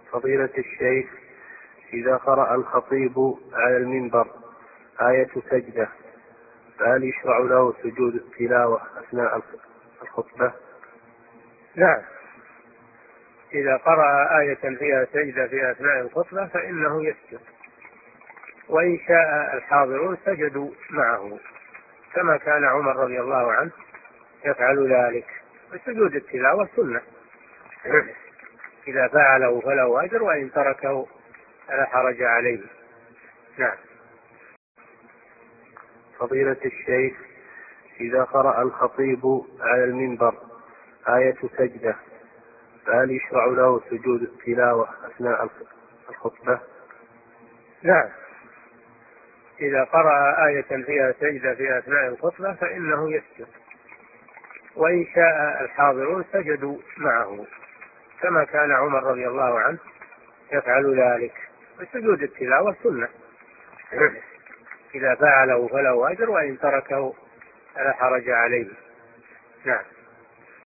فضيلة الشيخ، إذا قرأ الخطيب على المنبر آية سجدة فهل يشرع له سجود التلاوة أثناء الخطبة؟ نعم، إذا قرأ آية فيها سجدة في أثناء الخطبة فإنه يسجد، وإن شاء الحاضرون سجدوا معه كما كان عمر رضي الله عنه يفعل ذلك. وسجود التلاوة سنة، إذا فعله فله أجر وإن تركه فلا حرج عليه. نعم. فضيلة الشيخ، إذا قرأ الخطيب على المنبر آية سجدة فهل يشرع له سجود التلاوة أثناء الخطبة؟ نعم، إذا قرأ آية فيها سجدة في أثناء الخطبة فإنه يسجد، وإن شاء الحاضرون سجدوا معه كما كان عمر رضي الله عنه يفعل ذلك. وسجود التلاوة سنة، إذا فعله فله أجر وإن تركه فلا حرج عليه. نعم.